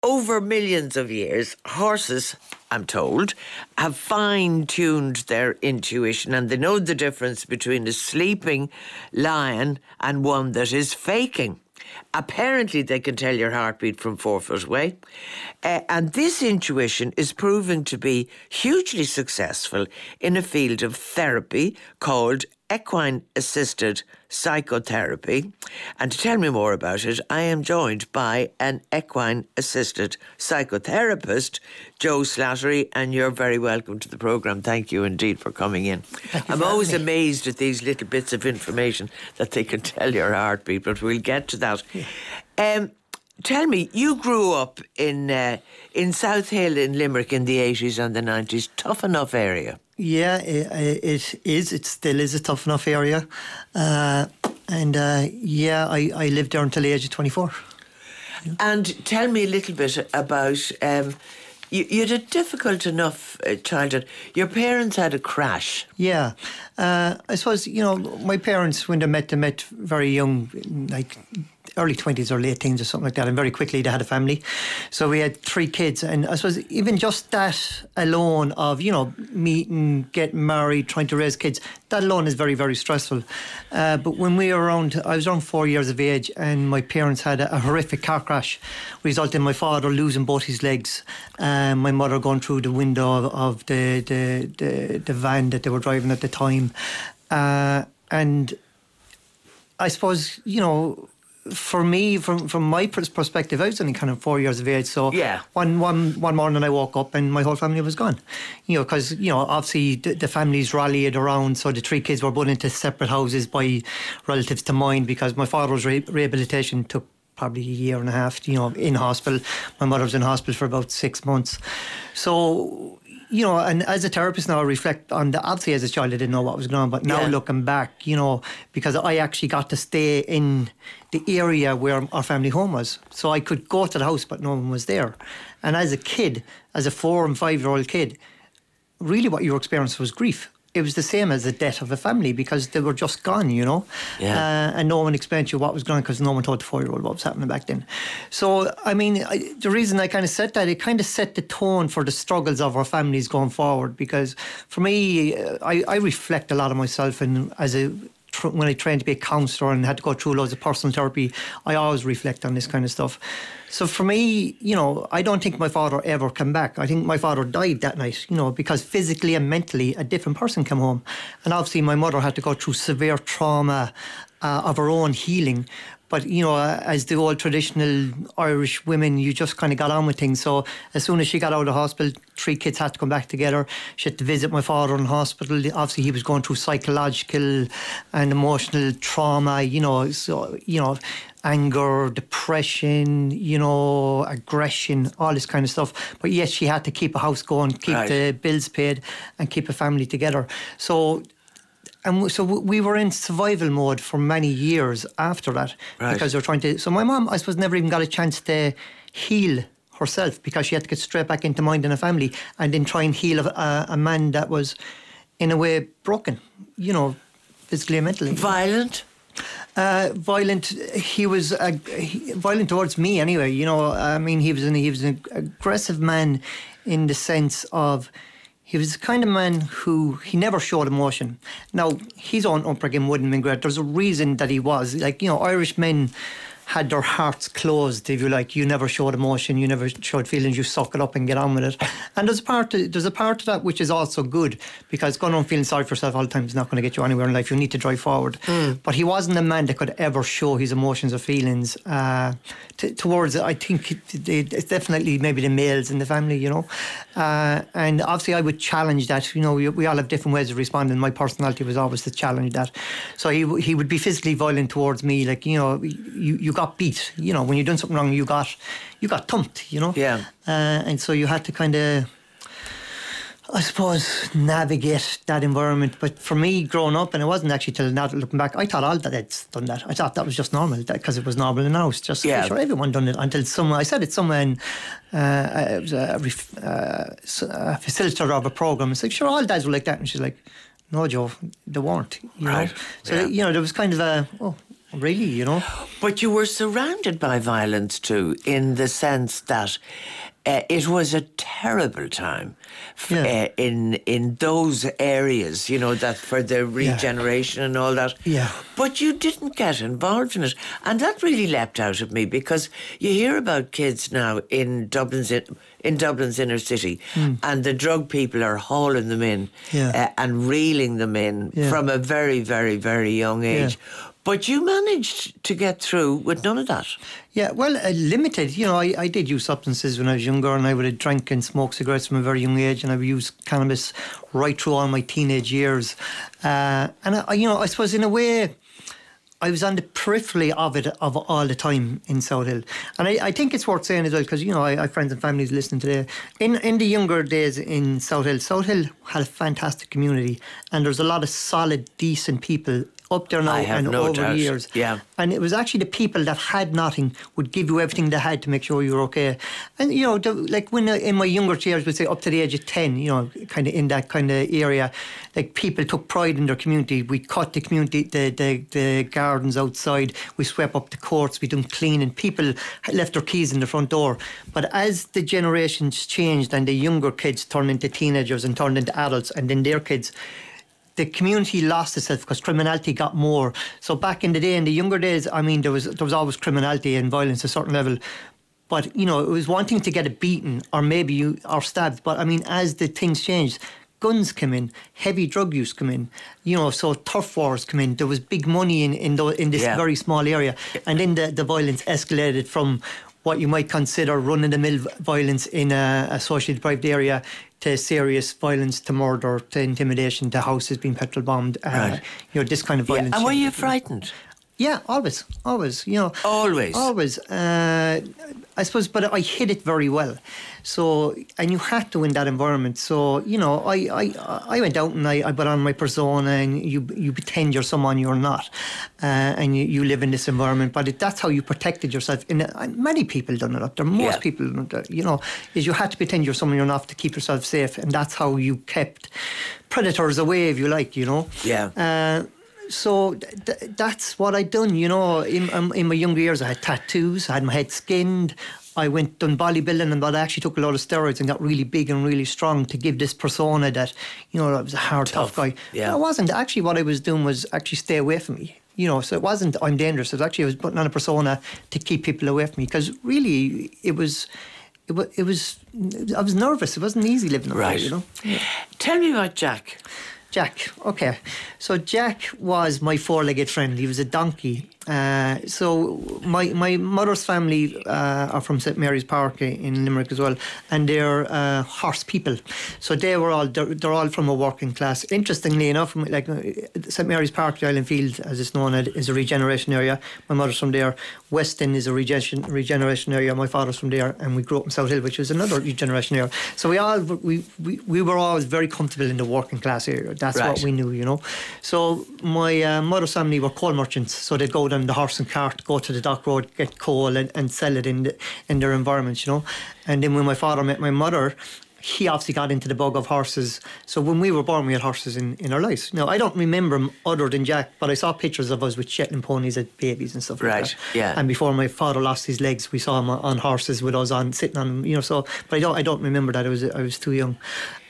over millions of years, horses, I'm told, have fine-tuned their intuition, and they know the difference between a sleeping lion and one that is faking. Apparently, they can tell your heartbeat from 4 foot away. And this intuition is proving to be hugely successful in a field of therapy called equine-assisted psychotherapy. And to tell me more about it, I am joined by an equine-assisted psychotherapist, Joe Slattery, and you're very welcome to the programme. Thank you indeed for coming in. I'm always amazed at these little bits of information that they can tell your heartbeat, but we'll get to that. Yeah. Tell me, you grew up in South Hill in Limerick in the 80s and the 90s. Tough enough area. Yeah, it is. It still is a tough enough area. I lived there until the age of 24. Yeah. And tell me a little bit about... You had a difficult enough childhood. Your parents had a crash. Yeah. I suppose, my parents, when they met very young, like early 20s or late teens or something like that, and very quickly they had a family. So we had 3 kids, and I suppose even just that alone of, meeting, getting married, trying to raise kids, that alone is very, very stressful. But when I was around 4 years of age, and my parents had a horrific car crash, resulting in my father losing both his legs, my mother going through the window of the van that they were driving at the time. And I suppose, for me, from my perspective, I was only kind of 4 years of age. So yeah. One morning I woke up and my whole family was gone. Because, obviously the families rallied around. So the 3 kids were put into separate houses by relatives to mine, because my father's rehabilitation took probably a year and a half, in hospital. My mother was in hospital for about 6 months. So... and as a therapist now, I reflect on obviously as a child I didn't know what was going on, but now looking back, because I actually got to stay in the area where our family home was. So I could go to the house, but no one was there. And as a kid, as a 4 and 5 year old kid, really what you experienced was grief. It was the same as the death of a family, because they were just gone, and no one explained to you what was going on, because no one told the 4-year-old what was happening back then. So, I mean, the reason I kind of said that, it kind of set the tone for the struggles of our families going forward, because for me, I reflect a lot of myself, and when I trained to be a counsellor and had to go through loads of personal therapy, I always reflect on this kind of stuff. So for me, I don't think my father ever came back. I think my father died that night, because physically and mentally a different person came home. And obviously my mother had to go through severe trauma of her own healing. But, as the old traditional Irish women, you just kind of got on with things. So as soon as she got out of hospital, 3 kids had to come back together. She had to visit my father in hospital. Obviously, he was going through psychological and emotional trauma, anger, depression, aggression, all this kind of stuff. But yes, she had to keep a house going, keep the bills paid, and keep a family together. So we were in survival mode for many years after that, because they were trying to... So my mum, I suppose, never even got a chance to heal herself, because she had to get straight back into minding a family and then try and heal a man that was, in a way, broken, physically and mentally. Violent? Violent. He was violent towards me anyway. He was an aggressive man in the sense of... He was the kind of man who, he never showed emotion. Now, his own upbringing wouldn't have been great. There's a reason that he was. Irish men had their hearts closed, if you like. You never showed emotion, you never showed feelings, you suck it up and get on with it. And there's a part of that which is also good, because going on feeling sorry for yourself all the time is not going to get you anywhere in life. You need to drive forward. But he wasn't a man that could ever show his emotions or feelings towards, I think, it's definitely maybe the males in the family, and obviously I would challenge that. We all have different ways of responding. My personality was always to challenge that. So he would be physically violent towards me, like, you got beat, when you're doing something wrong, you got thumped, Yeah. And so you had to kind of, I suppose, navigate that environment. But for me, growing up, and it wasn't actually till now looking back, I thought all the dads done that. I thought that was just normal, because it was normal in the house. Just sure everyone done it, until I said it somewhere in it was a facilitator of a programme. It's like, sure, all dads were like that. And she's like, no, Joe, they weren't. So there was kind of a really, you know. But you were surrounded by violence too, in the sense that it was a terrible time in those areas, you know, that for the regeneration and all that. Yeah. But you didn't get involved in it. And that really leapt out at me, because you hear about kids now in Dublin's inner city, and the drug people are hauling them in and reeling them in from a very, very, very young age. But you managed to get through with none of that. Yeah, well, limited. You know, I did use substances when I was younger, and I would have drank and smoked cigarettes from a very young age, and I would use cannabis right through all my teenage years. And I suppose in a way, I was on the periphery of it all the time in South Hill. And I think it's worth saying as well, because, you know, I have friends and families listening today. In the younger days in South Hill had a fantastic community, and there's a lot of solid, decent people up there now and over the years. Yeah. And it was actually the people that had nothing would give you everything they had to make sure you were okay. And, you know, like when in my younger years, we'd say up to the age of 10, you know, kind of in that kind of area, like people took pride in their community. We cut the community, the gardens outside. We swept up the courts. We done cleaning. People left their keys in the front door. But as the generations changed and the younger kids turned into teenagers and turned into adults, and then their kids, the community lost itself because criminality got more. So back in the day, in the younger days, I mean, there was always criminality and violence at a certain level. But, you know, it was wanting to get a beaten or maybe or stabbed. But, I mean, as the things changed, guns come in, heavy drug use come in, you know, so turf wars come in. There was big money in this very small area. And then the violence escalated from what you might consider run-of-the-mill violence in a socially deprived area to serious violence, to murder, to intimidation, to houses being petrol bombed, you know, this kind of violence. And were you frightened? Yeah, always, you know. Always? I suppose, but I hid it very well. So, and you had to in that environment. So, you know, I went out and I put on my persona, and you pretend you're someone you're not. And you live in this environment. But that's how you protected yourself. And many people done it up there. Most people, you know, is you had to pretend you're someone you're not to keep yourself safe. And that's how you kept predators away, if you like, you know. Yeah. So that's what I'd done, you know. In my younger years, I had tattoos, I had my head skinned, I done bodybuilding, but I actually took a lot of steroids and got really big and really strong to give this persona that, you know, I was a hard, tough guy. Yeah. I wasn't. Actually, what I was doing was actually stay away from me. You know, so it wasn't I'm dangerous. It was actually I was putting on a persona to keep people away from me, because really it was I was nervous. It wasn't easy living up there, you know. Yeah. Tell me about Jack. Jack, okay. So Jack was my four-legged friend. He was a donkey. So my mother's family are from St Mary's Park in Limerick as well, and they're horse people. So they're all from a working class. Interestingly enough, like St Mary's Park, the Island Field, as it's known, is a regeneration area. My mother's from there. Weston is a regeneration area. My father's from there, and we grew up in South Hill, which was another regeneration area. So we were always very comfortable in the working class area. That's what we knew, you know. So my mother's family were coal merchants, so they'd go down the horse and cart, go to the dock road, get coal and sell it in their environment, you know. And then when my father met my mother, he obviously got into the bug of horses. So when we were born, we had horses in our lives. Now, I don't remember him other than Jack, but I saw pictures of us with Shetland ponies as babies and stuff like that. Yeah. And before my father lost his legs, we saw him on horses with us sitting on them, you know. So, but I don't remember that. I was too young.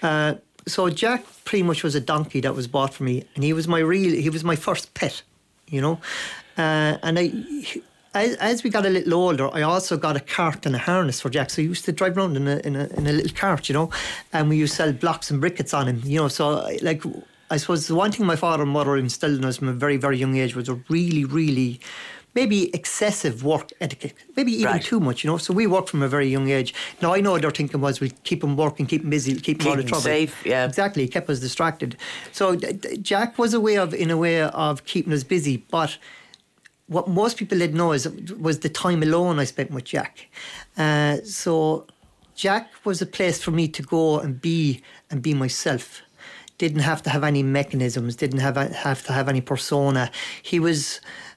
So Jack pretty much was a donkey that was bought for me, and he was my first pet, you know. And as we got a little older, I also got a cart and a harness for Jack. So he used to drive around in a little cart, you know, and we used to sell blocks and briquettes on him, you know. So like, I suppose the one thing my father and mother instilled in us from a very, very young age was a really, really maybe excessive work etiquette, maybe even too much, you know. So we worked from a very young age. Now I know their thinking was we keep them working, keep them busy, keep them out of trouble. Safe, yeah. Exactly, kept us distracted. So Jack was in a way of keeping us busy, but what most people didn't know was the time alone I spent with Jack. So Jack was a place for me to go and be myself. Didn't have to have any mechanisms. Didn't have to have any persona. He was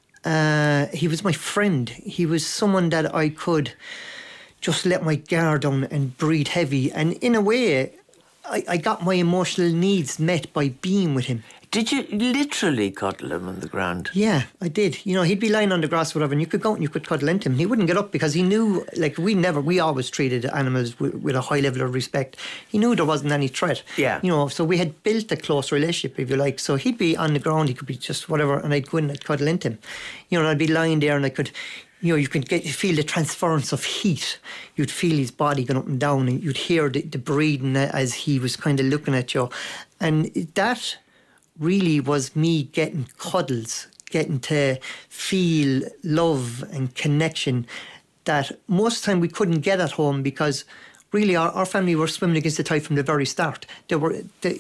my friend. He was someone that I could just let my guard down and breathe heavy. And in a way, I got my emotional needs met by being with him. Did you literally cuddle him on the ground? Yeah, I did. He'd be lying on the grass or whatever, and you could go out and you could cuddle into him. He wouldn't get up because he knew, like, we always treated animals with a high level of respect. He knew there wasn't any threat. Yeah. So we had built a close relationship, if you like. So he'd be on the ground, he could be just whatever, and I'd go in and I'd cuddle into him. And I'd be lying there and I could, you could feel the transference of heat. You'd feel his body going up and down, and you'd hear the breathing as he was kind of looking at you. And that really was me getting cuddles, getting to feel love and connection that most of the time we couldn't get at home, because really our family were swimming against the tide from the very start. They were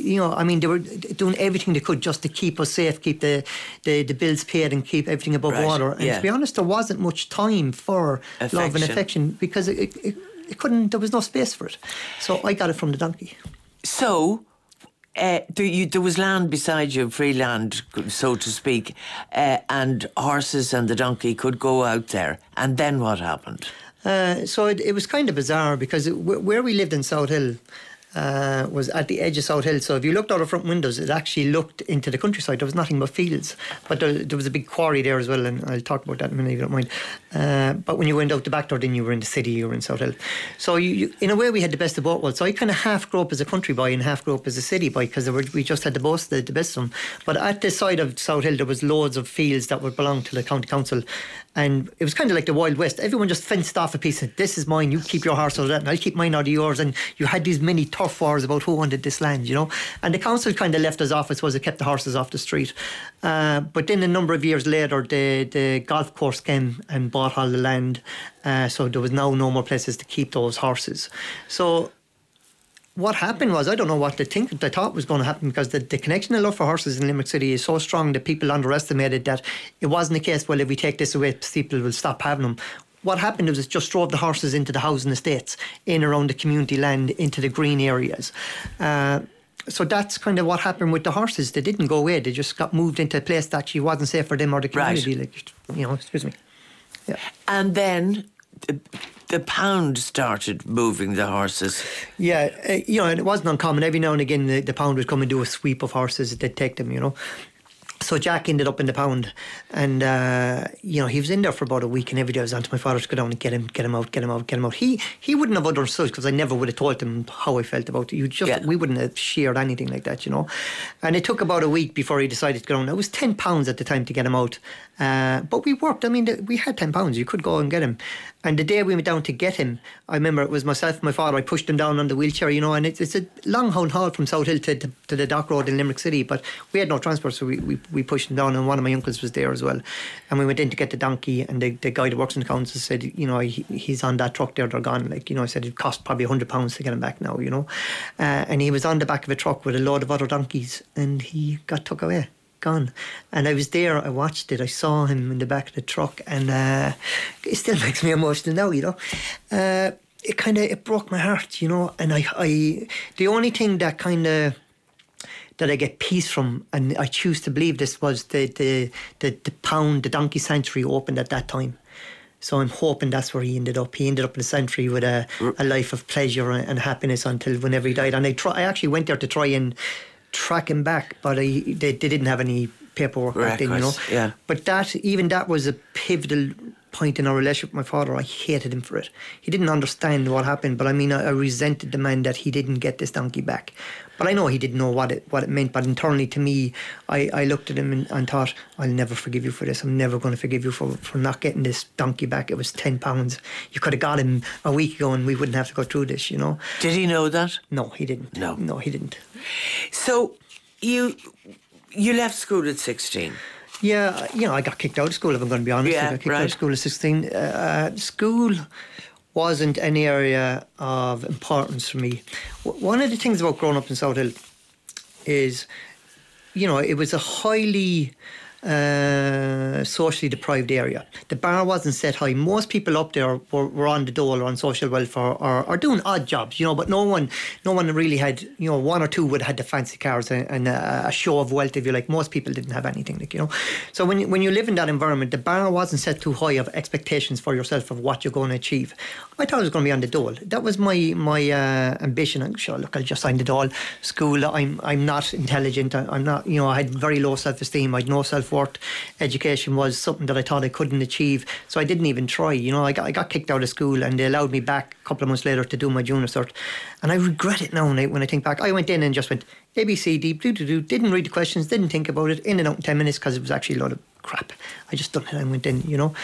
doing everything they could just to keep us safe, keep the bills paid and keep everything above water. And to be honest, there wasn't much time for love and affection, because it couldn't, there was no space for it. So I got it from the donkey. So there was land beside you, free land, so to speak, and horses and the donkey could go out there. And then what happened? So it was kind of bizarre, because where we lived in South Hill was at the edge of South Hill. So if you looked out the front windows, it actually looked into the countryside. There was nothing but fields. But there was a big quarry there as well, and I'll talk about that in a minute if you don't mind. But when you went out the back door, then you were in the city, you were in South Hill. So you, in a way, we had the best of both worlds. So I kind of half grew up as a country boy and half grew up as a city boy, because we just had the best of them. But at the side of South Hill, there was loads of fields that would belong to the county council. And it was kind of like the Wild West. Everyone just fenced off a piece of, this is mine, you keep your horse out of that, and I'll keep mine out of yours. And you had these mini turf wars about who wanted this land, And the council kind of left us off, I suppose. It kept the horses off the street. But then a number of years later, the golf course came and bought all the land. So there was now no more places to keep those horses. So what happened was, I don't know what they thought was going to happen, because the connection and love for horses in Limerick City is so strong that people underestimated that it wasn't the case, well, if we take this away, people will stop having them. What happened was it just drove the horses into the housing estates, in around the community land, into the green areas. So that's kind of what happened with the horses. They didn't go away. They just got moved into a place that actually wasn't safe for them or the community. Right. Excuse me. Yeah. And then the pound started moving the horses. Yeah, and it wasn't uncommon. Every now and again, the pound would come and do a sweep of horses. They'd take them, So Jack ended up in the pound, and he was in there for about a week, and every day I was on to my father to go down and get him out. He wouldn't have understood, because I never would have told him how I felt about it. We wouldn't have shared anything like that, And it took about a week before he decided to go down. It was £10 at the time to get him out, but we worked. I mean, we had £10. You could go and get him. And the day we went down to get him, I remember it was myself and my father. I pushed him down on the wheelchair, and it's a long haul from South Hill to the Dock Road in Limerick City, but we had no transport, so we pushed him down, and one of my uncles was there as well. And we went in to get the donkey, and the guy that works in the council said, he's on that truck there, they're gone. I said it cost probably £100 to get him back now, and he was on the back of a truck with a load of other donkeys, and he got took away. Gone. And I was there, I watched it, I saw him in the back of the truck, and it still makes me emotional now, it broke my heart, and I the only thing that that I get peace from, and I choose to believe this, was the pound, the donkey sanctuary opened at that time. So I'm hoping that's where he ended up. He ended up in the sanctuary with a life of pleasure and happiness until whenever he died. And I actually went there to try and track him back, but they didn't have any paperwork back then, Yeah. But that was a pivotal point in our relationship with my father. I hated him for it. He didn't understand what happened, but I resented the man that he didn't get this donkey back. But I know he didn't know what it meant. But internally, to me, I looked at him and thought, I'll never forgive you for this. I'm never going to forgive you for not getting this donkey back. It was £10. You could have got him a week ago, and we wouldn't have to go through this, Did he know that? No, he didn't. No, he didn't. So you left school at 16. Yeah, I got kicked out of school, if I'm going to be honest. Yeah, I got kicked out of school at 16. School wasn't an area of importance for me. One of the things about growing up in South Hill is, it was a highly socially deprived area. The bar wasn't set high. Most people up there were on the dole or on social welfare or doing odd jobs, but no one really had, one or two would have had the fancy cars and a show of wealth, if you like. Most people didn't have anything, So when you live in that environment, the bar wasn't set too high of expectations for yourself of what you're going to achieve. I thought I was going to be on the dole. That was my ambition. I'm sure, look, I'll just sign the dole. School, I'm not intelligent. I'm not, I had very low self-esteem. I had no self-worth. Education was something that I thought I couldn't achieve. So I didn't even try. I got kicked out of school, and they allowed me back a couple of months later to do my junior cert. And I regret it now when I think back. I went in and just went A, B, C, D, didn't read the questions, didn't think about it, in and out in 10 minutes, because it was actually a lot of crap. I just done it and went in,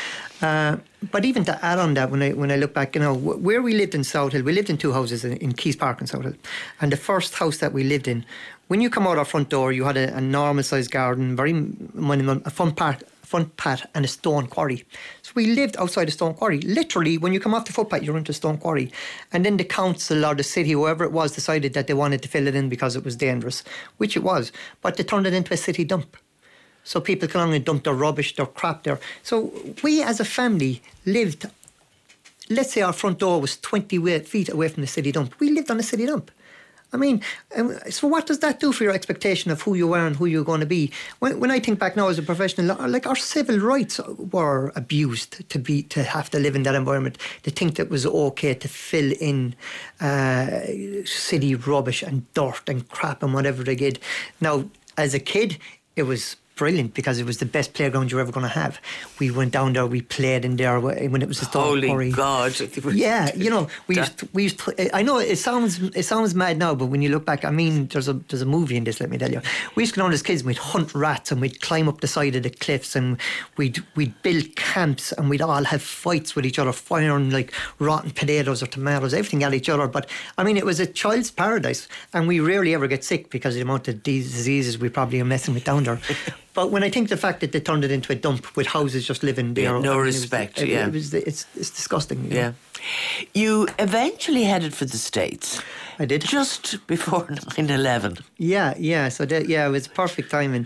But even to add on that, when I look back, where we lived in Southhill, we lived in two houses in Keys Park in Southhill. And the first house that we lived in, when you come out our front door, you had a normal sized garden, very minimal, a front path and a stone quarry. So we lived outside a stone quarry. Literally, when you come off the footpath, you're into a stone quarry. And then the council or the city, whoever it was, decided that they wanted to fill it in because it was dangerous, which it was. But they turned it into a city dump. So people come along and dump their rubbish, their crap there. So we as a family lived, let's say our front door was 20 feet away from the city dump. We lived on a city dump. I mean, so what does that do for your expectation of who you are and who you're going to be? When I think back now as a professional, like our civil rights were abused to have to live in that environment, to think that it was okay to fill in city rubbish and dirt and crap and whatever they did. Now, as a kid, it was brilliant because it was the best playground you're ever going to have. We went down there, we played in there when it was a stone quarry. Holy God! Yeah, we used to, I know it sounds mad now, but when you look back, I mean, there's a movie in this. Let me tell you, we used to go down as kids and we'd hunt rats and we'd climb up the side of the cliffs and we'd build camps and we'd all have fights with each other, firing like rotten potatoes or tomatoes, everything at each other. But I mean, it was a child's paradise, and we rarely ever get sick because of the amount of diseases we probably are messing with down there. But when I think the fact that they turned it into a dump with houses just living there, no respect. It's disgusting. Yeah. You eventually headed for the States. I did. Just before 9/11. Yeah. So it was perfect timing.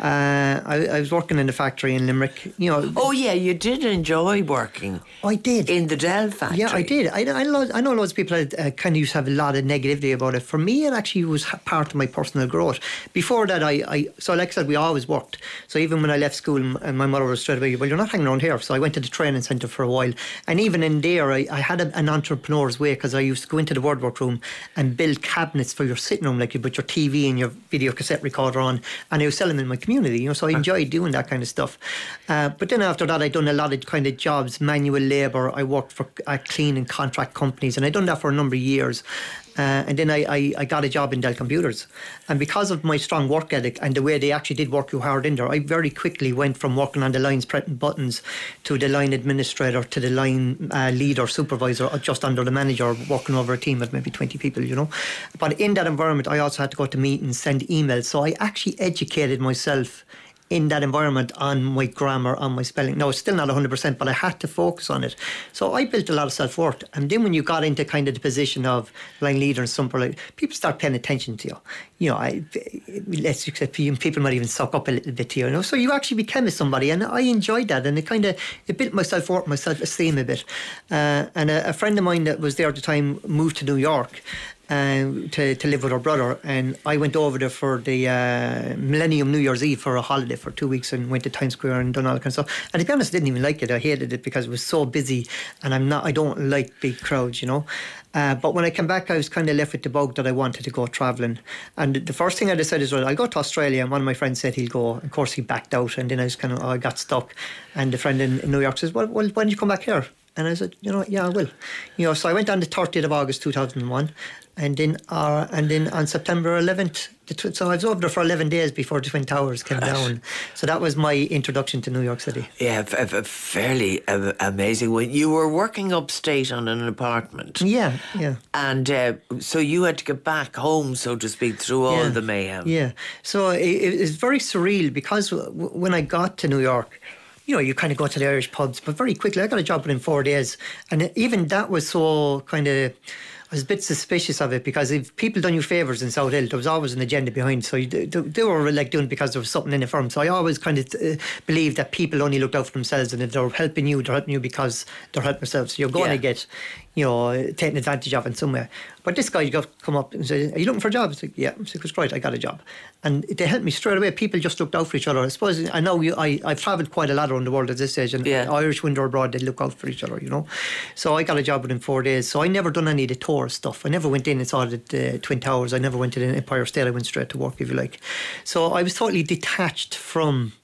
I was working in the factory in Limerick. Oh yeah, you did enjoy working. I did. In the Dell factory. Yeah, I did. I know loads of people kind of used to have a lot of negativity about it. For me, it actually was part of my personal growth. Before that, so like I said, we always worked. So even when I left school, and my mother was straight away, well, you're not hanging around here. So I went to the training centre for a while. And even in there, I had an entrepreneur's way, because I used to go into the word workroom and build cabinets for your sitting room, like you put your TV and your video cassette recorder on, and I was selling them in my community, so I enjoyed doing that kind of stuff. But then after that, I'd done a lot of kind of jobs, manual labour. I worked for cleaning contract companies, and I'd done that for a number of years. And then I got a job in Dell Computers, and because of my strong work ethic and the way they actually did work you hard in there, I very quickly went from working on the lines pressing buttons to the line administrator to the line leader, supervisor, or just under the manager, working over a team of maybe 20 people, But in that environment, I also had to go to meetings, send emails, so I actually educated myself in that environment on my grammar, on my spelling. No, it's still not 100%, but I had to focus on it. So I built a lot of self-worth. And then when you got into kind of the position of line leader and something, people start paying attention to you. Let's accept people might even suck up a little bit to you, So you actually became somebody, and I enjoyed that. And it built my self-worth, my self-esteem a bit. And a friend of mine that was there at the time moved to New York to live with her brother, and I went over there for the Millennium New Year's Eve for a holiday for 2 weeks, and went to Times Square and done all that kind of stuff. And to be honest, I didn't even like it. I hated it because it was so busy, and I don't like big crowds, But when I came back, I was kind of left with the bug that I wanted to go travelling. And the first thing I decided was, I'll go to Australia. And one of my friends said he'll go. Of course, he backed out, and then I got stuck. And the friend in New York says, well, why don't you come back here? And I said, yeah, I will. So I went on the 30th of August 2001, and then on September 11th, so I was over there for 11 days before the Twin Towers came down. So that was my introduction to New York City. Yeah, fairly amazing. When you were working upstate on an apartment. Yeah. And so you had to get back home, so to speak, through all the mayhem. Yeah. So it was very surreal, because when I got to New York, you kind of go to the Irish pubs, but very quickly I got a job within 4 days. And even that was so kind of, I was a bit suspicious of it, because if people done you favours in South Hill, there was always an agenda behind. So they were like doing it because there was something in the firm. So I always kind of believed that people only looked out for themselves, and if they're helping you because they're helping themselves. So you're going to get, taken advantage of in some way. But this guy come up and said, "Are you looking for a job?" I was like, "Yeah." I said, "Right, I got a job." And they helped me straight away. People just looked out for each other. I suppose I know I've travelled quite a lot around the world at this stage, and Irish when they're abroad, they look out for each other, So I got a job within 4 days. So I never done any of the tour stuff. I never went in and saw the Twin Towers. I never went to the Empire State. I went straight to work, if you like. So I was totally detached from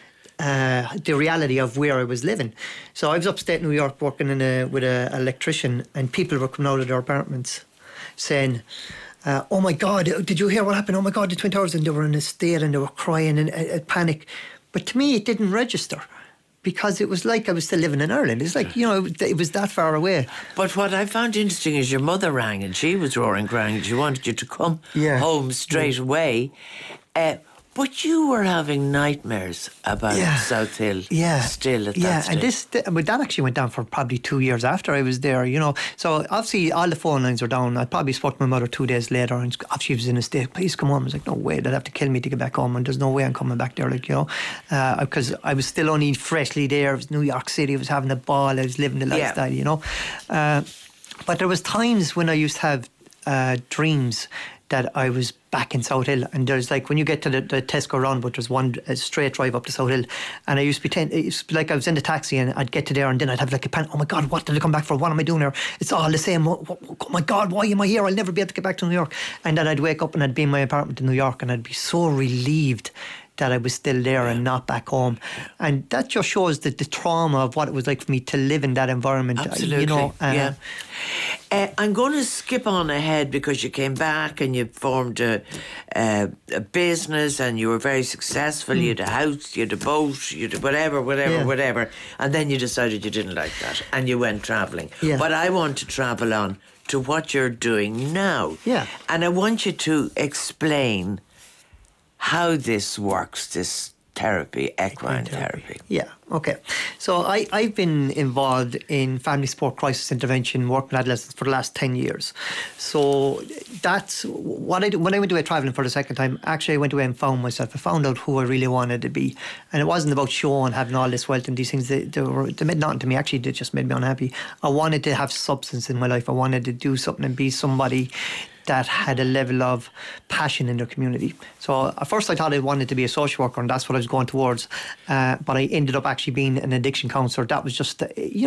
the reality of where I was living. So I was upstate New York working with an electrician, and people were coming out of their apartments saying, "Oh my God, did you hear what happened? Oh my God, the Twin Towers." And they were in a state and they were crying and panic. But to me, it didn't register, because it was like I was still living in Ireland. It's like, it was that far away. But what I found interesting is your mother rang and she was roaring, crying. She wanted you to come home straight away. But you were having nightmares about South Hill still at that stage. And that actually went down for probably 2 years after I was there, So obviously all the phone lines were down. I probably spoke to my mother 2 days later, and obviously she was in a state, "Please come home." I was like, "No way, they'd have to kill me to get back home, and there's no way I'm coming back there," because I was still only freshly there. It was New York City, I was having a ball, I was living the lifestyle, But there was times when I used to have dreams that I was back in South Hill, and there's like when you get to the Tesco roundabout, there's one straight drive up to South Hill, and I used to be like I was in the taxi and I'd get to there and then I'd have like a panic. "Oh my God, what did I come back for? What am I doing here? It's all the same. Oh my God, why am I here? I'll never be able to get back to New York." And then I'd wake up and I'd be in my apartment in New York, and I'd be so relieved that I was still there and not back home. And that just shows the trauma of what it was like for me to live in that environment. Absolutely. I'm going to skip on ahead, because you came back and you formed a business and you were very successful. You had a house, you had a boat, you had whatever. And then you decided you didn't like that and you went travelling. Yeah. But I want to travel on to what you're doing now. Yeah. And I want you to explain how this works, this therapy, equine therapy. Yeah, okay. So I've been involved in family support crisis intervention, working with adolescents for the last 10 years. So that's what I do. When I went away travelling for the second time, actually I went away and found myself. I found out who I really wanted to be. And it wasn't about show and having all this wealth and these things. They meant nothing to me. Actually, they just made me unhappy. I wanted to have substance in my life. I wanted to do something and be somebody that had a level of passion in their community. So at first I thought I wanted to be a social worker, and that's what I was going towards. But I ended up actually being an addiction counsellor. That was just,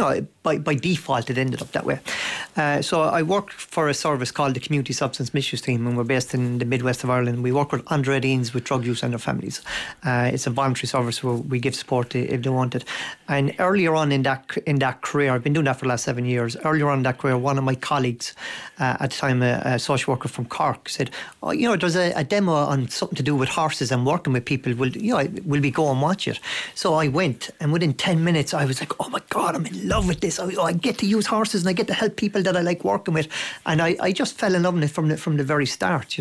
by default it ended up that way. So I work for a service called the Community Substance Misuse Team, and we're based in the Midwest of Ireland. We work with under 18s with drug use and their families. It's a voluntary service where we give support if they want it. And earlier on in that career, I've been doing that for the last 7 years. Earlier on in that career, one of my colleagues, at the time a social worker from Cork, said, there's a demo on something to do with horses and working with people. Will we go and watch it? So I went, and within 10 minutes I was like, "Oh my God, I'm in love with this. I get to use horses and I get to help people that I like working with." And I just fell in love with it from the very start,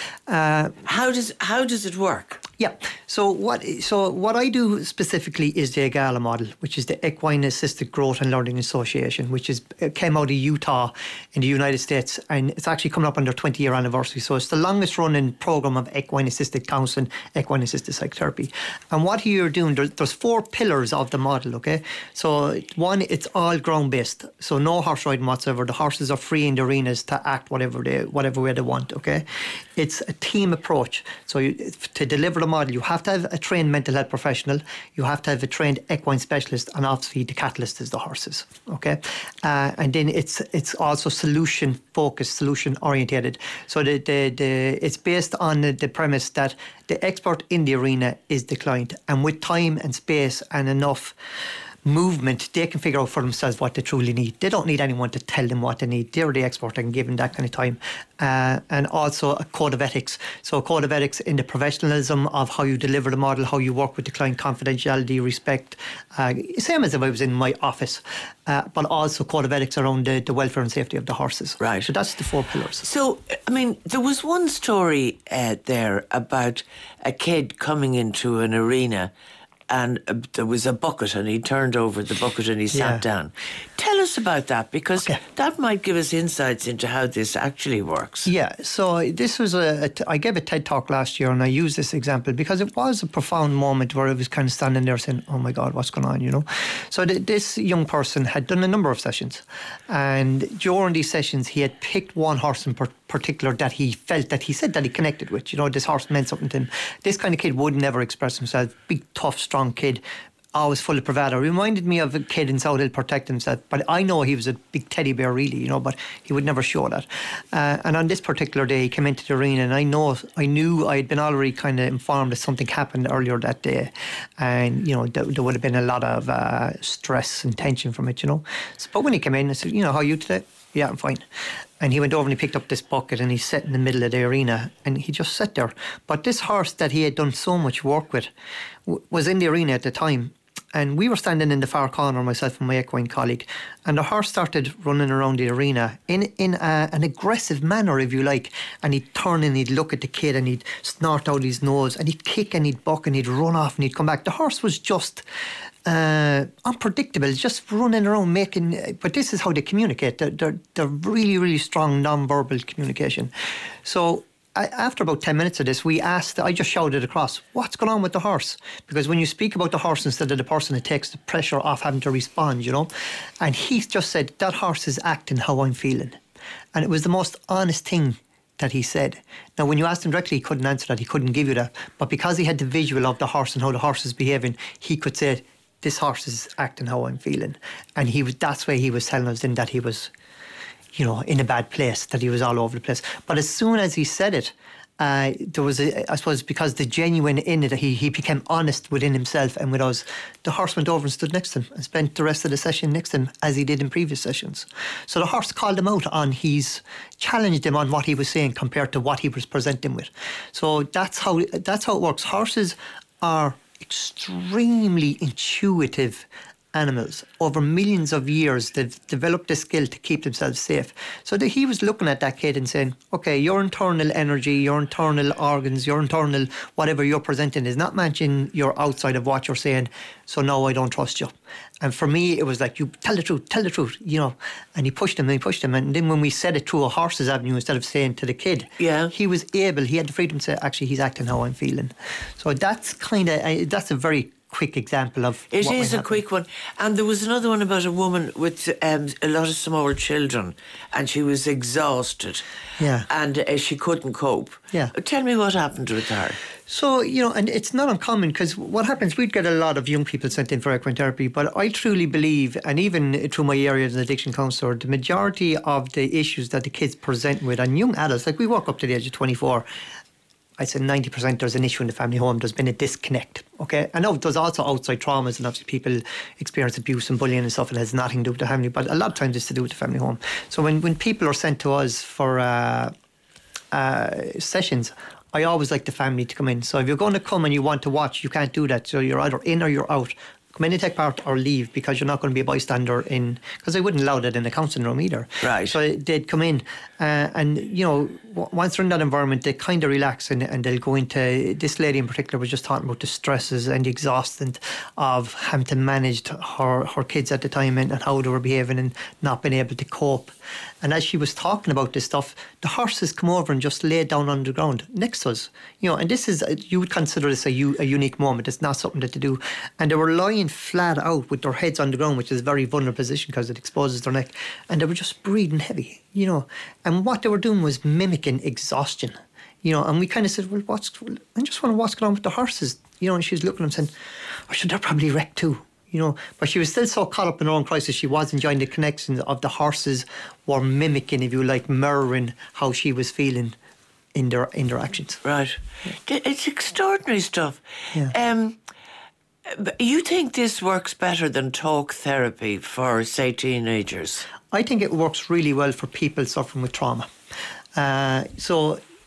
How does it work? Yeah. So what I do specifically is the EGALA model, which is the Equine Assisted Growth and Learning Association, which came out of Utah in the United States, and it's actually coming up on their 20-year anniversary. So it's the longest running program of equine assisted counselling, equine assisted psychotherapy. And what you're doing, there's 4 pillars of the model, okay? So one, it's all ground based. So no horse riding whatsoever. The horses are free in the arenas to act whatever way they want, okay? It's a team approach. So to deliver the model, you have to have a trained mental health professional, you have to have a trained equine specialist, and obviously the catalyst is the horses, okay? And then it's also solution focused, solution orientated. So it's based on the premise that the expert in the arena is the client, and with time and space and enough movement, they can figure out for themselves what they truly need. They don't need anyone to tell them what they need. They're the expert and give them that kind of time. And also a code of ethics. So a code of ethics in the professionalism of how you deliver the model, how you work with the client, confidentiality, respect, same as if I was in my office, but also code of ethics around the welfare and safety of the horses. Right. So that's the 4 pillars. So, there was one story there about a kid coming into an arena, and there was a bucket, and he turned over the bucket and he sat down. Tell us about that, because that might give us insights into how this actually works. Yeah, so this was I gave a TED talk last year, and I used this example because it was a profound moment where I was kind of standing there saying, oh my God, what's going on, you know? So this young person had done a number of sessions, and during these sessions he had picked one horse in particular that he felt, that he said that he connected with. You know, this horse meant something to him. This kind of kid would never express himself. Big, tough, strong kid, always full of bravado. Reminded me of a kid in South Hill protecting himself, but I know he was a big teddy bear really, you know, but he would never show that. And on this particular day he came into the arena, and I knew I had been already kind of informed that something happened earlier that day, and you know there would have been a lot of stress and tension from it, you know. But when he came in, I said, you know, how are you today? Yeah, I'm fine. And he went over and he picked up this bucket and he sat in the middle of the arena and he just sat there. But this horse that he had done so much work with was in the arena at the time. And we were standing in the far corner, myself and my equine colleague, and the horse started running around the arena in an aggressive manner, if you like. And he'd turn and he'd look at the kid and he'd snort out his nose and he'd kick and he'd buck and he'd run off and he'd come back. The horse was just unpredictable, just running around making. But this is how they communicate. They're really, really strong non-verbal communication. So after about 10 minutes of this, I just shouted across, what's going on with the horse? Because when you speak about the horse instead of the person, it takes the pressure off having to respond, you know. And he just said, that horse is acting how I'm feeling. And it was the most honest thing that he said. Now, when you asked him directly, he couldn't answer that. He couldn't give you that. But because he had the visual of the horse and how the horse is behaving, he could say, this horse is acting how I'm feeling. And that's why he was telling us then that he was, you know, in a bad place, that he was all over the place. But as soon as he said it, there was, I suppose, because the genuine in it, he became honest within himself and with us. The horse went over and stood next to him and spent the rest of the session next to him, as he did in previous sessions. So the horse called him out on challenged him on what he was saying compared to what he was presenting with. So that's how it works. Horses are extremely intuitive animals. Over millions of years, they've developed the skill to keep themselves safe. So he was looking at that kid and saying, okay, your internal energy, your internal organs, your internal whatever you're presenting is not matching your outside of what you're saying, so no, I don't trust you. And for me, it was like, you tell the truth, you know. And he pushed him. And then when we said it through a horse's avenue instead of saying to the kid, he had the freedom to say, actually, he's acting how I'm feeling. So that's that's a very quick example of it is a quick one. And there was another one about a woman with a lot of small children, and she was exhausted, and she couldn't cope. Tell me what happened with her. So, you know, and it's not uncommon, because what happens, we'd get a lot of young people sent in for equine therapy, but I truly believe, and even through my area as an addiction counsellor, the majority of the issues that the kids present with, and young adults, like we walk up to the age of 24, I'd say 90% there's an issue in the family home. There's been a disconnect, okay? I know there's also outside traumas, and obviously people experience abuse and bullying and stuff, and it has nothing to do with the family, but a lot of times it's to do with the family home. So when people are sent to us for sessions, I always like the family to come in. So if you're going to come and you want to watch, you can't do that. So you're either in or you're out. Come in and take part or leave, because you're not going to be a bystander because they wouldn't allow that in the counselling room either. Right. So they'd come in and, you know, once they're in that environment, they kind of relax and they'll go into, this lady in particular was just talking about the stresses and the exhaustion of having to manage her kids at the time and how they were behaving and not being able to cope. And as she was talking about this stuff, the horses come over and just lay down on the ground next to us. You know, and this is, you would consider this a unique moment. It's not something that they do. And they were lying flat out with their heads on the ground, which is a very vulnerable position because it exposes their neck. And they were just breathing heavy, you know. And what they were doing was mimicking exhaustion, you know. And we kind of said, well, I just wonder what's going on with the horses, you know. And she was looking at them saying, oh, sure, they're probably wrecked too. You know, but she was still so caught up in her own crisis, she was enjoying the connections of the horses were mimicking, if you like, mirroring how she was feeling in their actions. Right. Yeah. It's extraordinary stuff. Yeah. You think this works better than talk therapy for, say, teenagers? I think it works really well for people suffering with trauma. So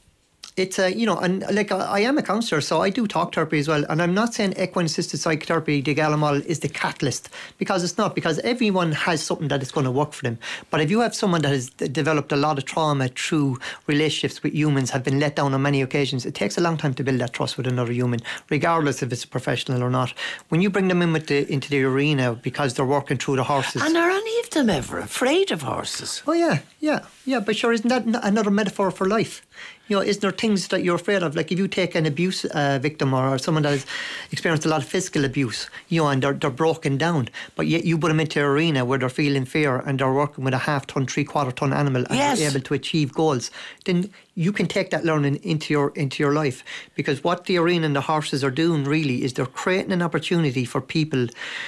It's and like I am a counsellor, so I do talk therapy as well. And I'm not saying equine assisted psychotherapy, the Gala model, is the catalyst, because it's not, because everyone has something that is going to work for them. But if you have someone that has developed a lot of trauma through relationships with humans, have been let down on many occasions, it takes a long time to build that trust with another human, regardless if it's a professional or not. When you bring them in into the arena because they're working through the horses. And are any of them ever afraid of horses? Oh yeah. But sure, isn't that another metaphor for life? Isn't there things that you're afraid of? Like if you take an abuse victim or someone that has experienced a lot of physical abuse, and they're broken down, but yet you put them into an arena where they're feeling fear and they're working with a half-ton, three-quarter-ton animal and they're able to achieve goals, then you can take that learning into your life. Because what the arena and the horses are doing really is they're creating an opportunity for people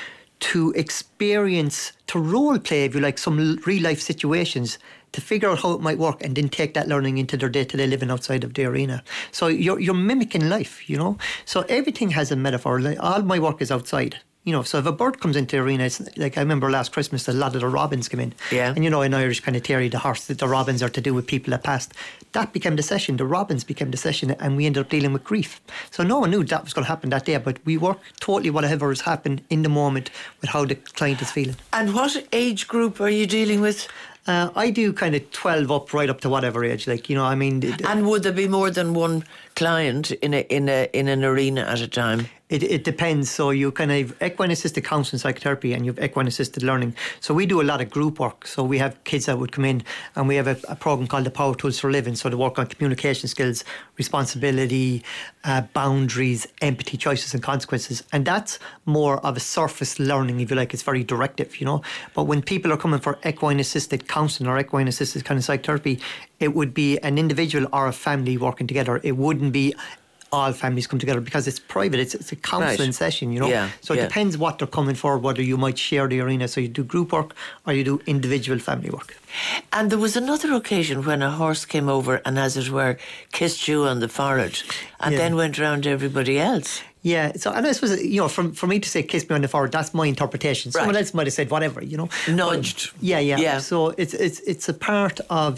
to experience, to role play, if you like, some real life situations, to figure out how it might work, and then take that learning into their day-to-day living outside of the arena. So you're mimicking life, So everything has a metaphor. Like, all my work is outside. So if a bird comes into the arena, it's like, I remember last Christmas, a lot of the robins came in. Yeah. And in Irish kind of theory, the robins are to do with people that passed. That became the session. The robins became the session, and we ended up dealing with grief. So no one knew that was going to happen that day, but we work totally whatever has happened in the moment with how the client is feeling. And what age group are you dealing with? I do kind of 12 up, right up to whatever age, And would there be more than one client in an arena at a time? It depends. So you can have equine assisted counselling psychotherapy and you have equine assisted learning. So we do a lot of group work. So we have kids that would come in, and we have a program called the Power Tools for Living. So they work on communication skills, responsibility, boundaries, empathy, choices and consequences. And that's more of a surface learning, if you like. It's very directive, But when people are coming for equine assisted counselling or equine assisted kind of psychotherapy, it would be an individual or a family working together. It wouldn't be all families come together, because it's private. It's a counselling session, So it depends what they're coming for, whether you might share the arena. So you do group work or you do individual family work. And there was another occasion when a horse came over and, as it were, kissed you on the forehead and then went round to everybody else. Yeah, so and this was, for me to say kiss me on the forehead, that's my interpretation. Someone else might have said whatever, Nudged. Yeah. So it's a part of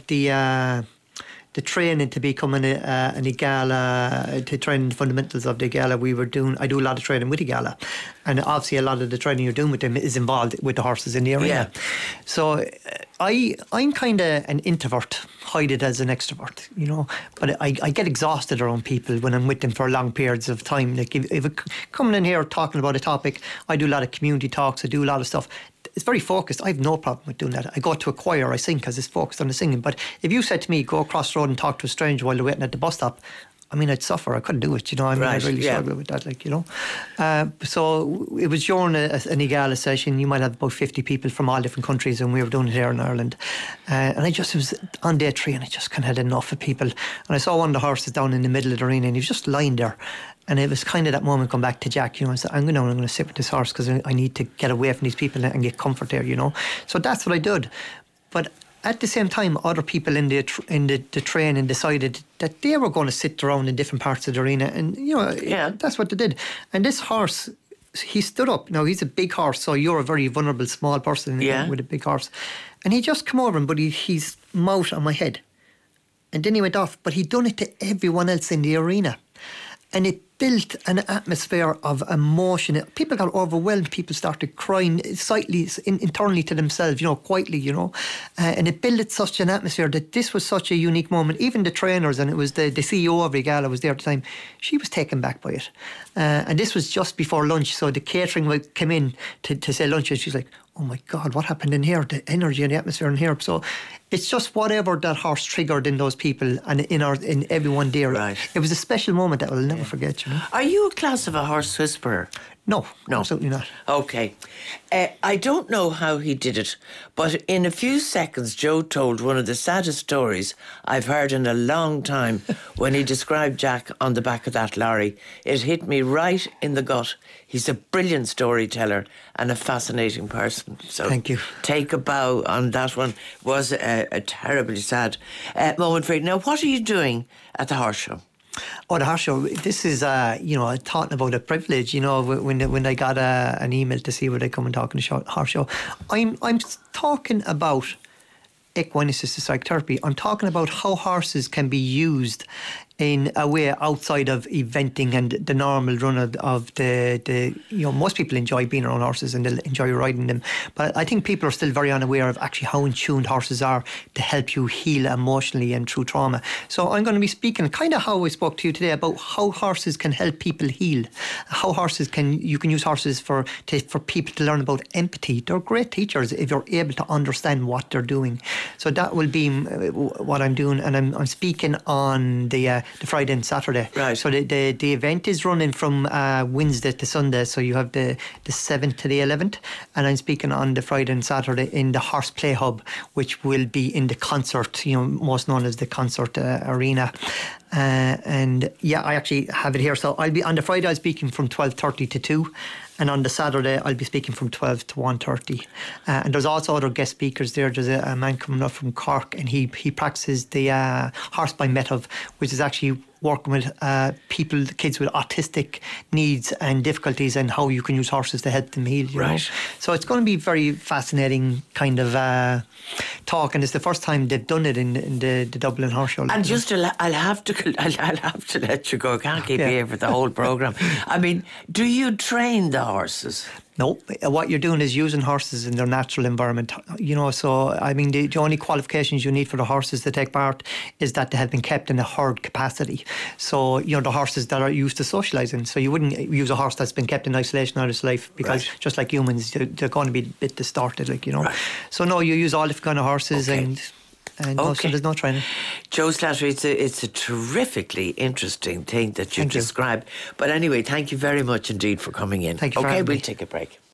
the training to become an Igala, to train the fundamentals of the Igala. I do a lot of training with Igala, and obviously a lot of the training you're doing with them is involved with the horses in the arena. Yeah. So I'm kind of an introvert, hide it as an extrovert, but I get exhausted around people when I'm with them for long periods of time. Like if coming in here talking about a topic, I do a lot of community talks, I do a lot of stuff. It's very focused. I have no problem with doing that. I go to a choir, I sing because it's focused on the singing. But if you said to me, go across the road and talk to a stranger while they're waiting at the bus stop, I'd suffer. I couldn't do it, I really struggle with that, So it was during an Igala session. You might have about 50 people from all different countries, and we were doing it here in Ireland. And it was on day 3, and I just kind of had enough of people. And I saw one of the horses down in the middle of the arena, and he was just lying there. And it was kind of that moment come back to Jack, I said, I'm going to sit with this horse because I need to get away from these people and get comfort there, So that's what I did. But at the same time, other people in the training decided that they were going to sit around in different parts of the arena, and that's what they did. And this horse, he stood up. Now he's a big horse, so you're a very vulnerable small person with a big horse, and he just come over and put his mouth on my head, and then he went off. But he'd done it to everyone else in the arena, and it built an atmosphere of emotion. People got overwhelmed. People started crying slightly internally to themselves, quietly, and it built such an atmosphere that this was such a unique moment. Even the trainers, and it was the CEO of Igala was there at the time, she was taken back by it. And this was just before lunch, so the catering would come in to say lunch, and she's like, oh my God, what happened in here? The energy and the atmosphere in here. So it's just whatever that horse triggered in those people and in everyone there. Right. It was a special moment that we'll never forget. Are you a class of a horse whisperer? No, absolutely not. Okay. I don't know how he did it, but in a few seconds, Joe told one of the saddest stories I've heard in a long time when he described Jack on the back of that lorry. It hit me right in the gut. He's a brilliant storyteller and a fascinating person. So thank you. Take a bow on that one. It was a terribly sad moment for you. Now, what are you doing at the horse show? Oh, the horse show. This is, talking about a privilege. When I got an email to see would I come and talk on the horse show. I'm talking about equine assisted psychotherapy. I'm talking about how horses can be used in a way outside of eventing and the normal run of the most people enjoy being around horses and they enjoy riding them, but I think people are still very unaware of actually how in tuned horses are to help you heal emotionally and through trauma. So I'm going to be speaking kind of how I spoke to you today about how horses can help people heal, how you can use horses for people to learn about empathy. They're great teachers if you're able to understand what they're doing. So that will be what I'm doing, and I'm speaking on the Friday and Saturday. Right. So the event is running from Wednesday to Sunday. So you have the 7th to the 11th, and I'm speaking on the Friday and Saturday in the Horse Play Hub, which will be in the concert, most known as the concert arena. And yeah, I actually have it here. So I'll be on the Friday. I'll be speaking from 12:30 to 2. And on the Saturday, I'll be speaking from 12 to 1:30. And there's also other guest speakers there. There's a man coming up from Cork, and he practices the horse by Metov, which is actually working with kids with autistic needs and difficulties, and how you can use horses to help them heal. You know? So it's going to be very fascinating kind of talk, and it's the first time they've done it in the Dublin Horse Show. And just I'll have to let you go. I can't keep you here for the whole programme. I mean, do you train the horses? No, what you're doing is using horses in their natural environment. So I mean, the only qualifications you need for the horses to take part is that they have been kept in a herd capacity. So, the horses that are used to socialising. So you wouldn't use a horse that's been kept in isolation all its life, because just like humans, they're going to be a bit distorted, Right. So no, you use all different kind of horses and no, so there's no training. Joe Slattery, it's a terrifically interesting thing that you've described. But anyway, thank you very much indeed for coming in. Thank you for Okay, having we'll me. take a break.